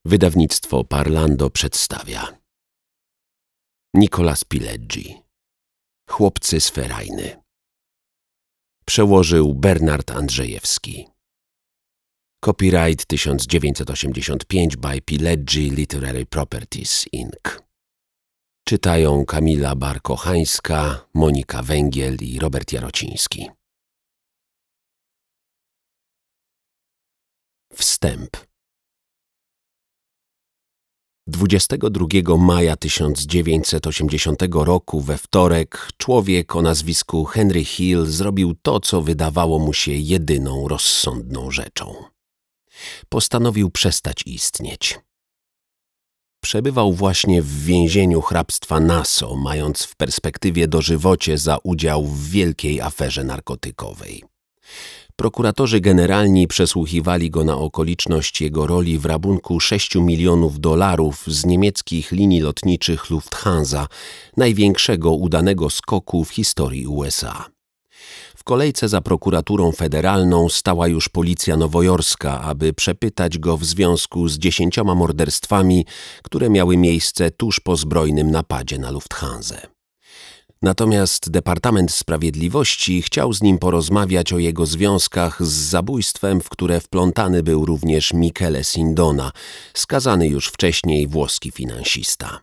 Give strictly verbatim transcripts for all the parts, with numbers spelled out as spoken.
Wydawnictwo Parlando przedstawia Nicolas Pileggi. Chłopcy z Ferajny. Przełożył Bernard Andrzejewski. Copyright tysiąc dziewięćset osiemdziesiąt pięć by Pileggi Literary Properties Incorporated. Czytają Kamila Barkochańska, Monika Węgiel i Robert Jarociński. Wstęp. dwudziestego drugiego maja tysiąc dziewięćset osiemdziesiątego roku we wtorek człowiek o nazwisku Henry Hill zrobił to, co wydawało mu się jedyną rozsądną rzeczą. Postanowił przestać istnieć. Przebywał właśnie w więzieniu hrabstwa Nassau, mając w perspektywie dożywocie za udział w wielkiej aferze narkotykowej. Prokuratorzy generalni przesłuchiwali go na okoliczność jego roli w rabunku sześciu milionów dolarów z niemieckich linii lotniczych Lufthansa, największego udanego skoku w historii U S A. W kolejce za prokuraturą federalną stała już policja nowojorska, aby przepytać go w związku z dziesięcioma morderstwami, które miały miejsce tuż po zbrojnym napadzie na Lufthansę. Natomiast Departament Sprawiedliwości chciał z nim porozmawiać o jego związkach z zabójstwem, w które wplątany był również Michele Sindona, skazany już wcześniej włoski finansista.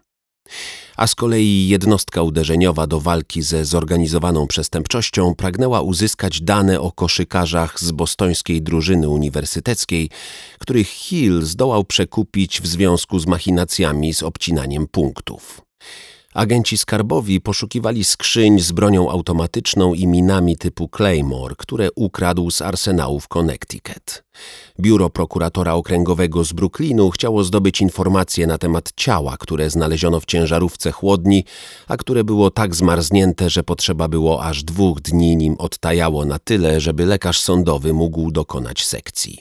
A z kolei jednostka uderzeniowa do walki ze zorganizowaną przestępczością pragnęła uzyskać dane o koszykarzach z bostońskiej drużyny uniwersyteckiej, których Hill zdołał przekupić w związku z machinacjami z obcinaniem punktów. Agenci skarbowi poszukiwali skrzyń z bronią automatyczną i minami typu Claymore, które ukradł z arsenału w Connecticut. Biuro prokuratora okręgowego z Brooklynu chciało zdobyć informacje na temat ciała, które znaleziono w ciężarówce chłodni, a które było tak zmarznięte, że potrzeba było aż dwóch dni, nim odtajało na tyle, żeby lekarz sądowy mógł dokonać sekcji.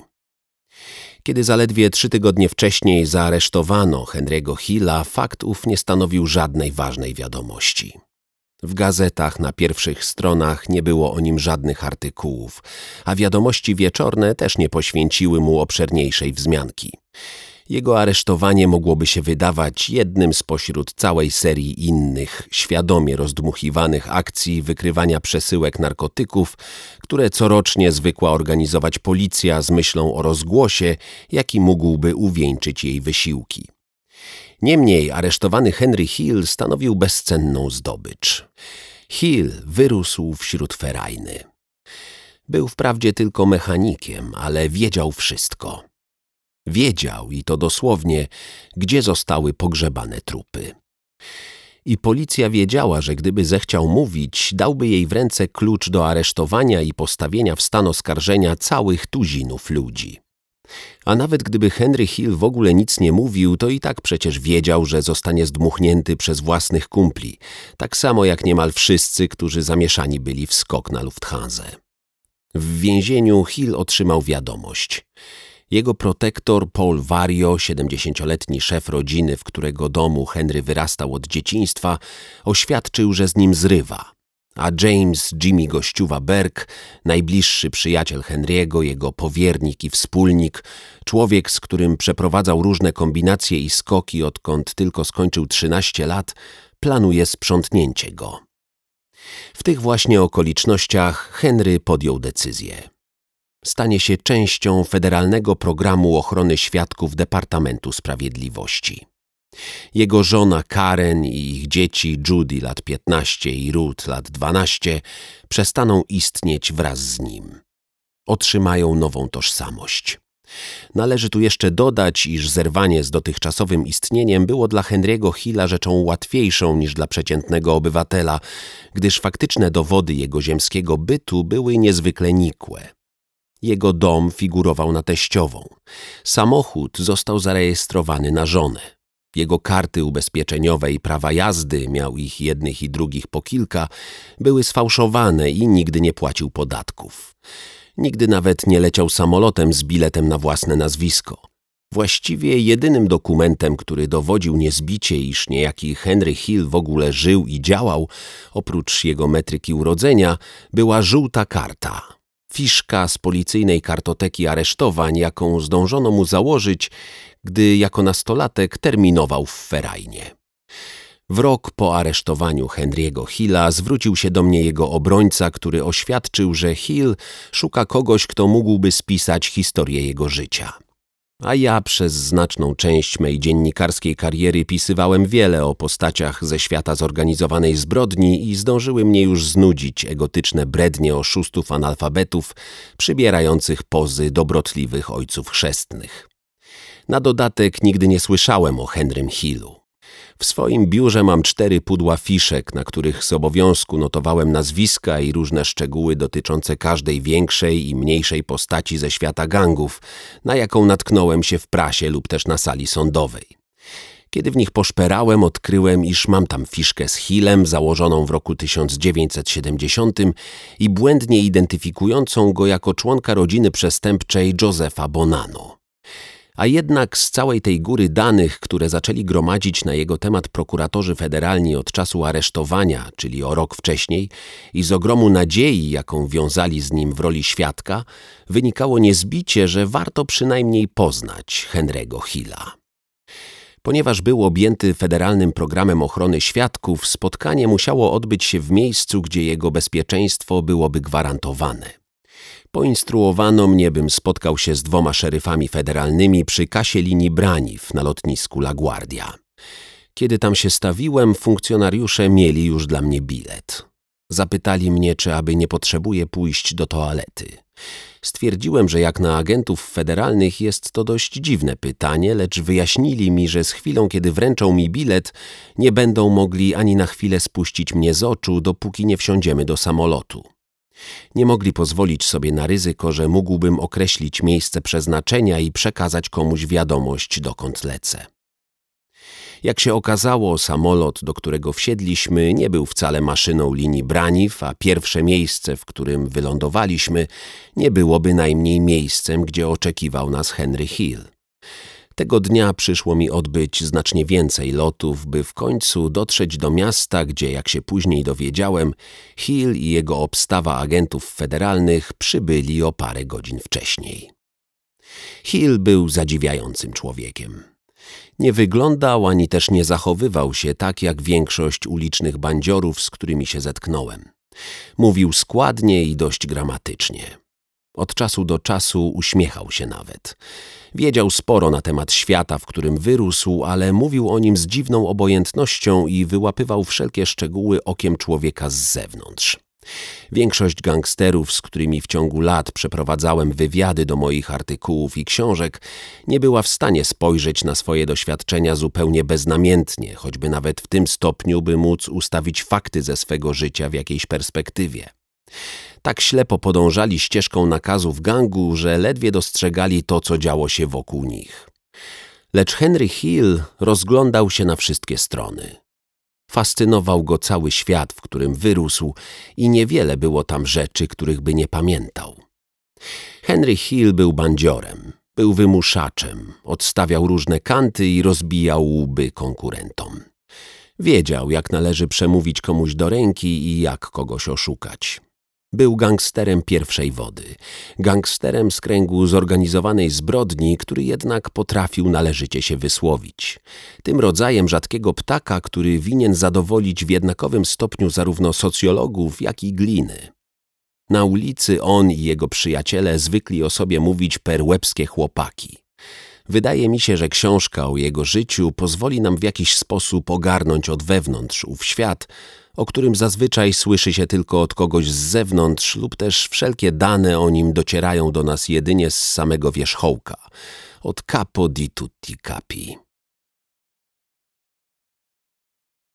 Kiedy zaledwie trzy tygodnie wcześniej zaaresztowano Henry'ego Hilla, fakt ów nie stanowił żadnej ważnej wiadomości. W gazetach na pierwszych stronach nie było o nim żadnych artykułów, a wiadomości wieczorne też nie poświęciły mu obszerniejszej wzmianki. Jego aresztowanie mogłoby się wydawać jednym spośród całej serii innych, świadomie rozdmuchiwanych akcji wykrywania przesyłek narkotyków, które corocznie zwykła organizować policja z myślą o rozgłosie, jaki mógłby uwieńczyć jej wysiłki. Niemniej aresztowany Henry Hill stanowił bezcenną zdobycz. Hill wyrósł wśród ferajny. Był wprawdzie tylko mechanikiem, ale wiedział wszystko. Wiedział, i to dosłownie, gdzie zostały pogrzebane trupy. I policja wiedziała, że gdyby zechciał mówić, dałby jej w ręce klucz do aresztowania i postawienia w stan oskarżenia całych tuzinów ludzi. A nawet gdyby Henry Hill w ogóle nic nie mówił, to i tak przecież wiedział, że zostanie zdmuchnięty przez własnych kumpli, tak samo jak niemal wszyscy, którzy zamieszani byli w skok na Lufthansę. W więzieniu Hill otrzymał wiadomość. Jego protektor Paul Vario, siedemdziesięcioletni szef rodziny, w którego domu Henry wyrastał od dzieciństwa, oświadczył, że z nim zrywa. A James Jimmy Gościuwa Berg, najbliższy przyjaciel Henry'ego, jego powiernik i wspólnik, człowiek, z którym przeprowadzał różne kombinacje i skoki, odkąd tylko skończył trzynaście lat, planuje sprzątnięcie go. W tych właśnie okolicznościach Henry podjął decyzję. Stanie się częścią federalnego programu ochrony świadków Departamentu Sprawiedliwości. Jego żona Karen i ich dzieci Judy lat piętnaście i Ruth lat dwanaście przestaną istnieć wraz z nim. Otrzymają nową tożsamość. Należy tu jeszcze dodać, iż zerwanie z dotychczasowym istnieniem było dla Henry'ego Hilla rzeczą łatwiejszą niż dla przeciętnego obywatela, gdyż faktyczne dowody jego ziemskiego bytu były niezwykle nikłe. Jego dom figurował na teściową. Samochód został zarejestrowany na żonę. Jego karty ubezpieczeniowe i prawa jazdy, miał ich jednych i drugich po kilka, były sfałszowane i nigdy nie płacił podatków. Nigdy nawet nie leciał samolotem z biletem na własne nazwisko. Właściwie jedynym dokumentem, który dowodził niezbicie, iż niejaki Henry Hill w ogóle żył i działał, oprócz jego metryki urodzenia, była żółta karta. Fiszka z policyjnej kartoteki aresztowań, jaką zdążono mu założyć, gdy jako nastolatek terminował w ferajnie. W rok po aresztowaniu Henry'ego Hilla zwrócił się do mnie jego obrońca, który oświadczył, że Hill szuka kogoś, kto mógłby spisać historię jego życia. A ja przez znaczną część mej dziennikarskiej kariery pisywałem wiele o postaciach ze świata zorganizowanej zbrodni i zdążyły mnie już znudzić egotyczne brednie oszustów analfabetów przybierających pozy dobrotliwych ojców chrzestnych. Na dodatek nigdy nie słyszałem o Henrym Hillu. W swoim biurze mam cztery pudła fiszek, na których z obowiązku notowałem nazwiska i różne szczegóły dotyczące każdej większej i mniejszej postaci ze świata gangów, na jaką natknąłem się w prasie lub też na sali sądowej. Kiedy w nich poszperałem, odkryłem, iż mam tam fiszkę z Hillem założoną w roku tysiąc dziewięćset siedemdziesiątym i błędnie identyfikującą go jako członka rodziny przestępczej Josepha Bonanno. A jednak z całej tej góry danych, które zaczęli gromadzić na jego temat prokuratorzy federalni od czasu aresztowania, czyli o rok wcześniej, i z ogromu nadziei, jaką wiązali z nim w roli świadka, wynikało niezbicie, że warto przynajmniej poznać Henry'ego Hilla. Ponieważ był objęty federalnym programem ochrony świadków, spotkanie musiało odbyć się w miejscu, gdzie jego bezpieczeństwo byłoby gwarantowane. Poinstruowano mnie, bym spotkał się z dwoma szeryfami federalnymi przy kasie linii Braniw na lotnisku LaGuardia. Kiedy tam się stawiłem, funkcjonariusze mieli już dla mnie bilet. Zapytali mnie, czy aby nie potrzebuję pójść do toalety. Stwierdziłem, że jak na agentów federalnych jest to dość dziwne pytanie, lecz wyjaśnili mi, że z chwilą, kiedy wręczą mi bilet, nie będą mogli ani na chwilę spuścić mnie z oczu, dopóki nie wsiądziemy do samolotu. Nie mogli pozwolić sobie na ryzyko, że mógłbym określić miejsce przeznaczenia i przekazać komuś wiadomość, dokąd lecę. Jak się okazało, samolot, do którego wsiedliśmy, nie był wcale maszyną linii Braniw, a pierwsze miejsce, w którym wylądowaliśmy, nie było bynajmniej miejscem, gdzie oczekiwał nas Henry Hill. Tego dnia przyszło mi odbyć znacznie więcej lotów, by w końcu dotrzeć do miasta, gdzie, jak się później dowiedziałem, Hill i jego obstawa agentów federalnych przybyli o parę godzin wcześniej. Hill był zadziwiającym człowiekiem. Nie wyglądał ani też nie zachowywał się tak jak większość ulicznych bandziorów, z którymi się zetknąłem. Mówił składnie i dość gramatycznie. Od czasu do czasu uśmiechał się nawet. Wiedział sporo na temat świata, w którym wyrósł, ale mówił o nim z dziwną obojętnością i wyłapywał wszelkie szczegóły okiem człowieka z zewnątrz. Większość gangsterów, z którymi w ciągu lat przeprowadzałem wywiady do moich artykułów i książek, nie była w stanie spojrzeć na swoje doświadczenia zupełnie beznamiętnie, choćby nawet w tym stopniu, by móc ustawić fakty ze swego życia w jakiejś perspektywie. Tak ślepo podążali ścieżką nakazów gangu, że ledwie dostrzegali to, co działo się wokół nich. Lecz Henry Hill rozglądał się na wszystkie strony. Fascynował go cały świat, w którym wyrósł i niewiele było tam rzeczy, których by nie pamiętał. Henry Hill był bandziorem, był wymuszaczem, odstawiał różne kanty i rozbijał łby konkurentom. Wiedział, jak należy przemówić komuś do ręki i jak kogoś oszukać. Był gangsterem pierwszej wody, gangsterem z kręgu zorganizowanej zbrodni, który jednak potrafił należycie się wysłowić. Tym rodzajem rzadkiego ptaka, który winien zadowolić w jednakowym stopniu zarówno socjologów, jak i gliny. Na ulicy on i jego przyjaciele zwykli o sobie mówić perłebskie chłopaki. Wydaje mi się, że książka o jego życiu pozwoli nam w jakiś sposób ogarnąć od wewnątrz ów świat, o którym zazwyczaj słyszy się tylko od kogoś z zewnątrz lub też wszelkie dane o nim docierają do nas jedynie z samego wierzchołka, od capo di tutti capi.